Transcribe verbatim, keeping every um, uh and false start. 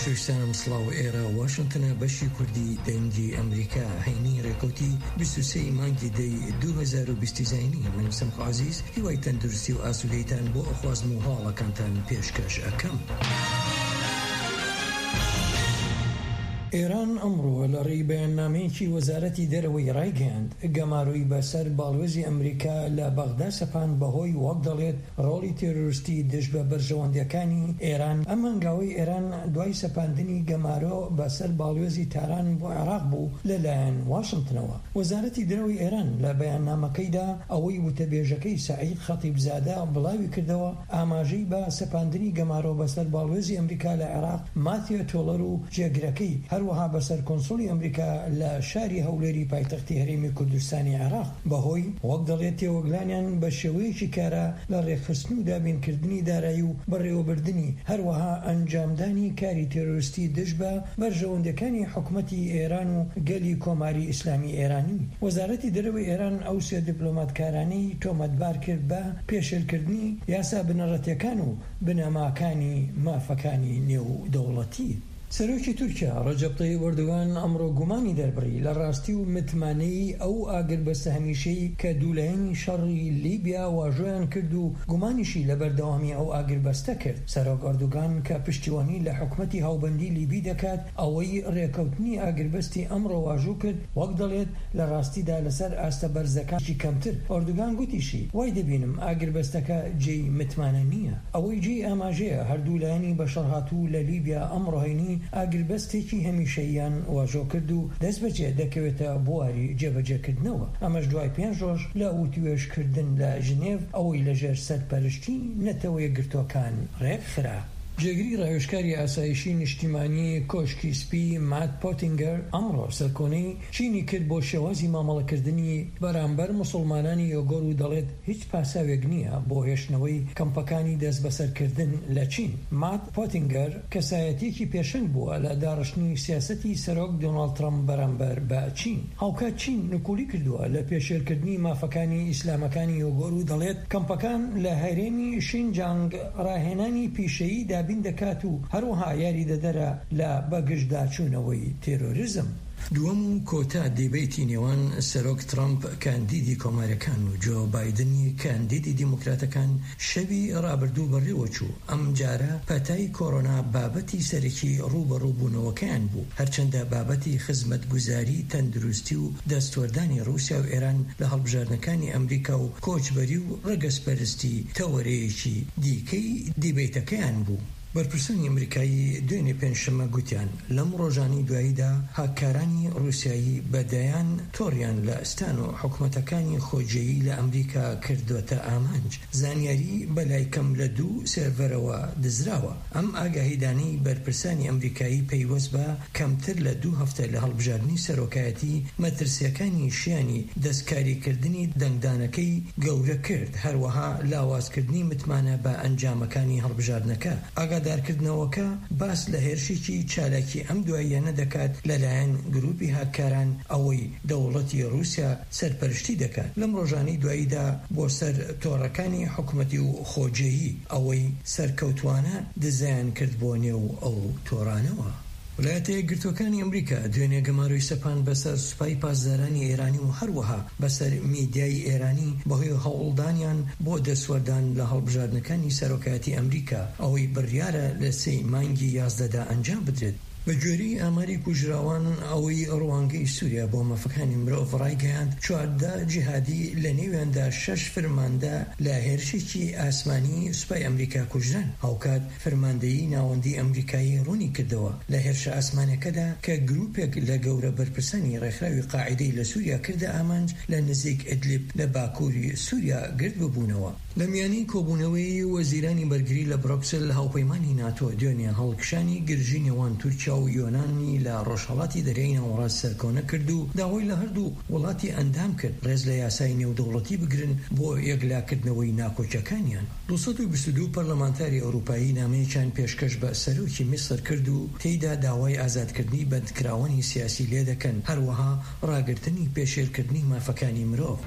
سویستانم سڵاو ئێرە واشنگتنە بەشی کوردی دەنگی ئەمریکا هەینی ڕێکوتی بیست و سێ مانگی دەی دوو هەزار و بیست زینی من سەمح عەزیز هیوای تەندروستی و ئاسوودەیتان بۆ ئەخوازم و هاوڵەکانتان پێشکەش ئەکەم. ئێران ئەمڕۆ لە ڕێی بەیاننامەیەکی وەزارەتی دەرەوەی ڕایگەیاند گەماروی بەسەر باڵوێزی ئەمریکا لە بەغدا سەپاند بەهۆی وەک دەڵێت ڕۆڵی تێرۆریستی دژ بە بەرژەوەندەکانی ئێران. ئەم هەنگاوەی ئێران دوای سەپاندنی گەمارۆ بەسەر باڵوێزی تاران بۆ عێراق بوو لەلایەن واشنگتنەوە. وەزارەتی دەرەوەی ئێران لە بەیاننامەکەیدا ئەوەی وتەبێژەکەی سەعید خەتیبزادە بڵاوی کردەوە ئاماژەی بە سەپاندنی گەمارۆ بەسەر باڵوێزی ئەمریکا لە عێراق ماتیە تۆڵەر و جێگرەکەی هەروەها بەسەر کۆنسوڵی ئەمریکا لە شاری هەولێری پایتەختی هەرێمی کوردستانی عێراق بەهۆی وەک دەڵێت تێوەگلانیان بە شێوەیەکی کارە لە ڕێکخستن و دابینکردنی دارایی و بەڕێوەبردننی هەروەها ئەنجامدانی کاری تێرۆریستی دژ بە بەرژەوەندەکانی حکوومەتی ئێران و گەلی کۆماری ئیسلامی ئێرانی. وەزارەتی دەرەوەی ئێران ئەو سێ دیپلۆماتکارانەی تۆمەتبار کرد بە پێشێلکردنی یاسا بنەڕەتیەکان و بنەماکانی مافەکانی نێودەوڵەتی. سەرۆکی تورکیا ڕەجەب تەیب ئەردۆغان ئەمڕۆ گومانی دەربڕی لە ڕاستی و متمانەی ئەو ئاگربەستە هەمیشەی کە دوولایەنی شەڕی لیبیا واژۆیان کرد و گومانیشی لە بەردەوامی ئەو ئاگربەستە کرد. سەرۆک ئەردۆغان کە پشتیوانی لە حکوومەتی هاوبەندی لیبی دەکات ئەوەی ڕێکەوتنی ئاگربەستی ئەمڕۆ واژوو کرد وەک دەڵێت لە ڕاستیدا لەسەر ئاستە بەرزەکانی کەمتر. ئەردۆغان گوتیشی وای دەبینم ئاگربەستەکە جێی متمانە نییە، ئەوەی جێی ئاماژەیە هەردوولایەنی بەشەڕهاتوو لە لیبیا ئەمڕۆ هەینی ئاگربەستێکی هەمیشەییان واژۆ کرد و دەست بەجێ دەکەوێتە بواری جێبەجێکردنەوە. ئەمەش دوای پێنج ڕۆژ لە وتوێژکردن لە ژنێڤ ئەوەی لەژێر سەرپەرشتی نەتەوە یەکگرتووەکان ڕێکخرا. جێگری ڕاوێژکاری ئاسایشی نیشتیمانی کۆشکی سپی مات پۆتینگەر ئەمڕۆ سەرکۆنەی چینی کرد بۆ شێوازی مامەڵەکردنی بەرامبەر موسڵمانانی ئۆگۆر و دەڵێت هیچ پاساوێک نییە بۆ هێشتنەوەی کەمپەکانی دەست بەسەرکردن لە چین. مات پۆتینگەر کەسایەتێکی پێشنگ بووە لە داڕشتنی سیاسەتی سەرۆک دۆناڵد ترەمپ بەرامبەر بە چین. هاوکات چین نکولی کردووە لە پێشێلکردنی مافەکانی ئیسلامەکانی ئۆگۆر و دەڵێت کەمپەکان لە هەرێمی شینجانگ ڕاهێنانی پیشەیی دابین دەکات و هەروەها یاری دەدەرە لە بەگشتداچوونەوەی تێرۆریزم. دووەم کۆتا دیبەیتی نێوان سەرۆک ترامپ کاندیدی کۆماریەکان و جۆ بایدنی کاندیدی دیموکراتەکان شەوی ڕابردوو بەڕێوەچوو. ئەم جارە پەتای کۆڕۆنا بابەتی سەرەکی ڕوبەڕووبوونەوەکەیان بوو، هەرچەندە بابەتی خزمەتگوزاری، تەندروستی و دەستوەردانی رووسیا و ئێران لە هەڵبژاردنەکانی ئەمریکا و کۆچبەری و ڕەگەزپەرستی تەوەرەیەکی دیکەی دیبەیتەکەیان بوو. بەرپرسانی ئەمریکایی دوێنێ پێنجشەممە گوتیان لەم ڕۆژانی دواییدا هاکارانی رووسایی بەدایان تۆڕیان لە ئەستان و حکوومەتەکانی خۆجێیی لە ئەمریکا کردوەتە ئامانج. زانیاری بەلای کەم لە دوو سێڤەرەوە دزراوە. ئەم ئاگاهیدانەی بەرپرسانی ئەمریکایی پەیوەست بە کەمتر لە دوو هەفتە لە هەڵبژاردننی سەرۆکایەتی مەترسیەکانی شیانی دەستکاریکردنی دەنگدانەکەی گەورە کرد، هەروەها لاوازکردنی متمانە بە ئەنجامەکانی هەڵبژاردنەکە. ئاگادارکردنەوەکە باس لە هێرشێکی چالاکی ئەم دواییانە دەکات لەلایەن گروپی هاکاران ئەوەی دەوڵەتی رووسیا سەرپەرشتی دەکات. لەم ڕۆژانی دواییدا بۆ سەر تۆڕەکانی حکوومەتی و خۆجێیی ئەوەی سەرکەوتوانە دزایان کرد بۆ نێو ئەو تۆڕانەوە. وڵایەتە یەکگرتووەکانی ئەمریکا دوێنێ گەماروی سەپان بەسەر سوپای پاسدارانی ئێرانی و هەروەها بەسەر میدیای ئێرانی بەهۆی هەوڵدانیان بۆ دەسوەردان لە هەڵبژاردنەکانی سەرۆکایەتی ئەمریکا ئەوەی بڕیارە لە سێی مانگی یازدەدا ئەنجام بدرێت. بە گوێرەی ئاماری کوژراوان ئەوەی ڕوانگەی سووریا بۆ مەفەکانی مرۆڤ ڕایگەیاند چواردە جیهادی لە نێویاندا شەش فرماندە لە هێرشێکی ئاسمانی سوپای ئەمریکا کوژران. هاوکات فرماندەیی ناوەندی ئەمریکایی ڕوونی کردەوە لە هێرشە ئاسمانەکەدا کە گروپێک لە گەورە بەرپرسانی ڕێکخراوی قاعیدەی لە سووریا کردە ئامانج لە نزیک ئیدلیب لە باکووری سووریا گرت ببوونەوە. لە میانی کۆبوونەوەی وەزیرانی بەرگری لە بروکسل هاوپەیمانی ناتۆ دوێنێ هەڵکشانی گرژی نێوان تورکیا و یۆنانی لە ڕۆژهەڵاتی دەریای ناوەڕاست سەرکەوتنە کرد و داوای لە هەردوو وڵاتی ئەندام کرد ڕێز لە یاسای نێودەوڵەتی بگرن بۆ یەکلاکردنەوەی ناکۆچەکانیان. دووسەد و بیست و دوو پەرلەمانتاری ئەوروپایی نامەیەکیان پێشکەش بە سەرۆکی میسر کرد و تێیدا داوای ئازادکردنی بەندکراوانی سیاسی لێ دەکەن، هەروەها ڕاگرتنی پێشێلکردنی مافەکانی مرۆڤ.